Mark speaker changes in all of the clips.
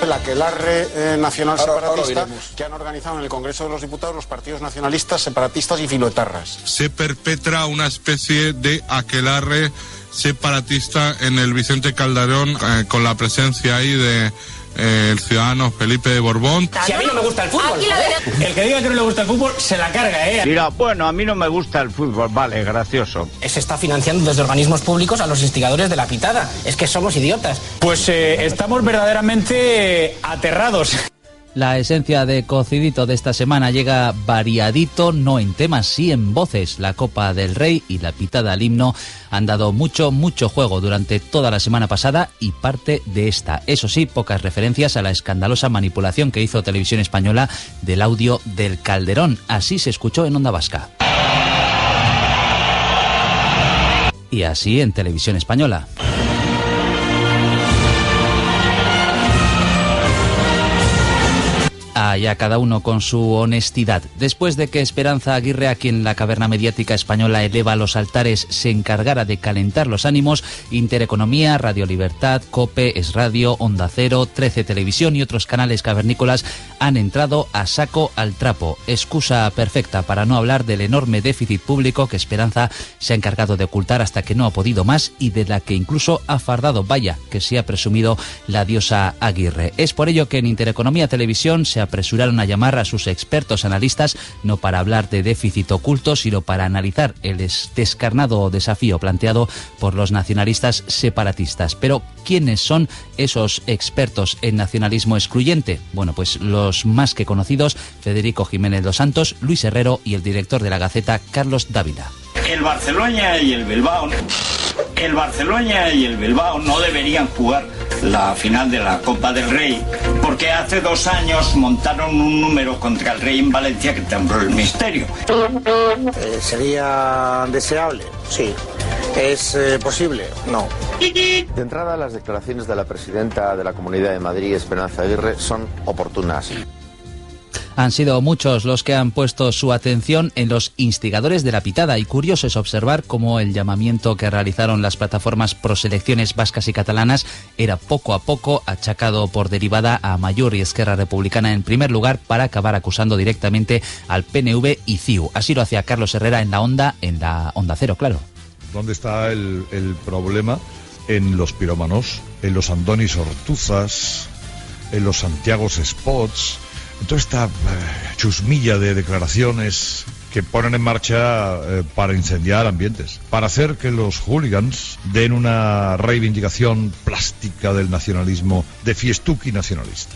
Speaker 1: el aquelarre nacional separatista que han organizado en el Congreso de los Diputados los partidos nacionalistas, separatistas y filoetarras.
Speaker 2: Se perpetra una especie de aquelarre separatista en el Vicente Calderón, con la presencia ahí de el ciudadano Felipe de Borbón.
Speaker 3: Si a mí no me gusta el fútbol, el que diga que no le gusta el fútbol se la carga,
Speaker 4: Mira, bueno, a mí no me gusta el fútbol, vale, gracioso.
Speaker 3: Se está financiando desde organismos públicos a los instigadores de la pitada. Es que somos idiotas.
Speaker 5: Pues estamos verdaderamente aterrados.
Speaker 6: La esencia de Cocidito de esta semana llega variadito, no en temas, sí en voces. La Copa del Rey y la pitada al himno han dado mucho juego durante toda la semana pasada y parte de esta. Eso sí, pocas referencias a la escandalosa manipulación que hizo Televisión Española del audio del Calderón. Así se escuchó en Onda Vasca. Y así en Televisión Española. Ya cada uno con su honestidad. Después de que Esperanza Aguirre, a quien la caverna mediática española eleva a los altares, se encargara de calentar los ánimos, Intereconomía, Radio Libertad, COPE, Es Radio, Onda Cero, 13 Televisión y otros canales cavernícolas han entrado a saco al trapo. Excusa perfecta para no hablar del enorme déficit público que Esperanza se ha encargado de ocultar hasta que no ha podido más y de la que incluso ha fardado, vaya, que se ha presumido la diosa Aguirre. Es por ello que en Intereconomía Televisión se apresuraron a llamar a sus expertos analistas, no para hablar de déficit oculto, sino para analizar el descarnado desafío planteado por los nacionalistas separatistas. Pero, ¿quiénes son esos expertos en nacionalismo excluyente? Bueno, pues los más que conocidos: Federico Jiménez dos Santos, Luis Herrero y el director de La Gaceta, Carlos Dávila.
Speaker 4: El Barcelona y el Bilbao no deberían jugar la final de la Copa del Rey, porque hace 2 años montaron un número contra el Rey en Valencia que tembló el misterio.
Speaker 1: ¿Sería deseable? Sí. ¿Es posible? No.
Speaker 7: De entrada, las declaraciones de la presidenta de la Comunidad de Madrid, Esperanza Aguirre, son oportunas.
Speaker 6: Han sido muchos los que han puesto su atención en los instigadores de la pitada, y curioso es observar cómo el llamamiento que realizaron las plataformas proselecciones vascas y catalanas era poco a poco achacado por derivada a Amaiur y Esquerra Republicana en primer lugar, para acabar acusando directamente al PNV y CiU. Así lo hacía Carlos Herrera en la Onda Cero, claro.
Speaker 8: ¿Dónde está el problema? En los pirómanos, en los Andonis Ortuzas, en los Santiagos Spots, en toda esta chusmilla de declaraciones que ponen en marcha para incendiar ambientes, para hacer que los hooligans den una reivindicación plástica del nacionalismo, de fiestuki nacionalista.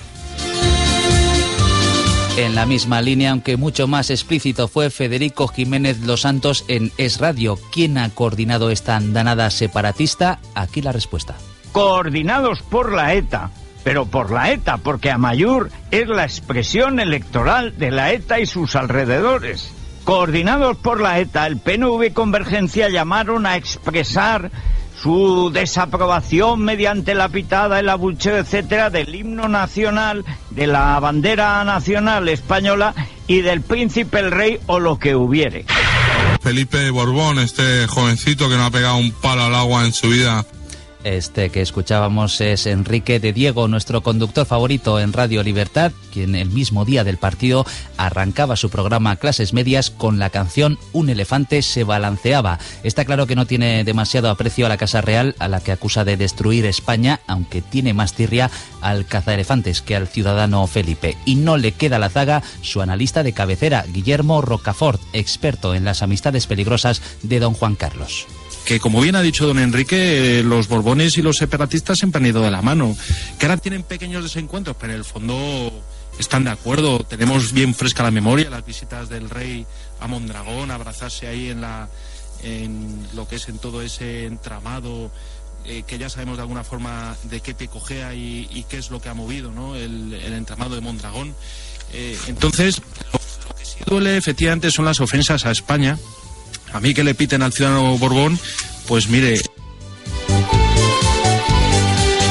Speaker 6: En la misma línea, aunque mucho más explícito, fue Federico Jiménez dos Santos en Es Radio. ¿Quién ha coordinado esta andanada separatista? Aquí la respuesta.
Speaker 4: Coordinados por la ETA. Pero por la ETA, porque Amaiur es la expresión electoral de la ETA y sus alrededores. Coordinados por la ETA, el PNV y Convergencia llamaron a expresar su desaprobación mediante la pitada, el abucheo, etcétera, del himno nacional, de la bandera nacional española y del príncipe, el rey o lo que hubiere.
Speaker 2: Felipe de Borbón, este jovencito que no ha pegado un palo al agua en su vida.
Speaker 6: Este que escuchábamos es Enrique de Diego, nuestro conductor favorito en Radio Libertad, quien el mismo día del partido arrancaba su programa Clases Medias con la canción Un elefante se balanceaba. Está claro que no tiene demasiado aprecio a la Casa Real, a la que acusa de destruir España, aunque tiene más tirria al cazaelefantes que al ciudadano Felipe. Y no le queda a la zaga su analista de cabecera, Guillermo Rocafort, experto en las amistades peligrosas de don Juan Carlos.
Speaker 9: Que, como bien ha dicho don Enrique, los borbones y los separatistas siempre han ido de la mano, que ahora tienen pequeños desencuentros, pero en el fondo están de acuerdo. Tenemos bien fresca la memoria las visitas del rey a Mondragón, abrazarse ahí en lo que es en todo ese entramado, que ya sabemos de alguna forma de qué pie cojea y qué es lo que ha movido, ¿no? el entramado de Mondragón. Entonces, lo que sí duele efectivamente son las ofensas a España. A mí que le piten al ciudadano Borbón, pues mire...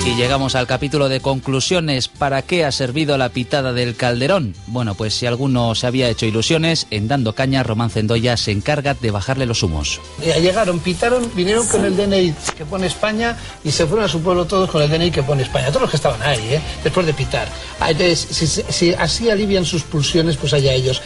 Speaker 6: Y llegamos al capítulo de conclusiones. ¿Para qué ha servido la pitada del Calderón? Bueno, pues si alguno se había hecho ilusiones, en Dando Caña, Román Cendoya se encarga de bajarle los humos.
Speaker 10: Llegaron, pitaron, vinieron con el DNI que pone España y se fueron a su pueblo todos con el DNI que pone España. Todos los que estaban ahí, después de pitar. Si así alivian sus pulsiones, pues allá ellos.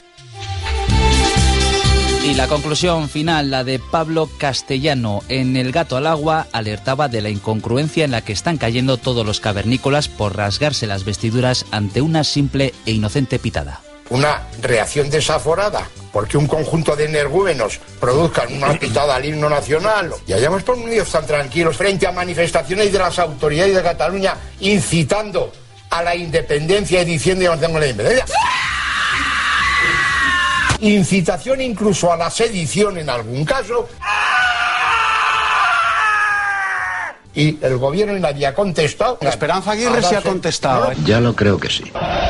Speaker 6: Y la conclusión final, la de Pablo Castellano. En El gato al agua alertaba de la incongruencia en la que están cayendo todos los cavernícolas por rasgarse las vestiduras ante una simple e inocente pitada.
Speaker 11: Una reacción desaforada porque un conjunto de energúmenos produzcan una pitada al himno nacional y hayamos unidos tan tranquilos frente a manifestaciones de las autoridades de Cataluña incitando a la independencia y diciendo que no tengo la independencia. Incitación incluso a la sedición en algún caso. Y el gobierno nadie ha contestado.
Speaker 1: Esperanza Aguirre sí ha contestado.
Speaker 7: Ya lo creo que sí.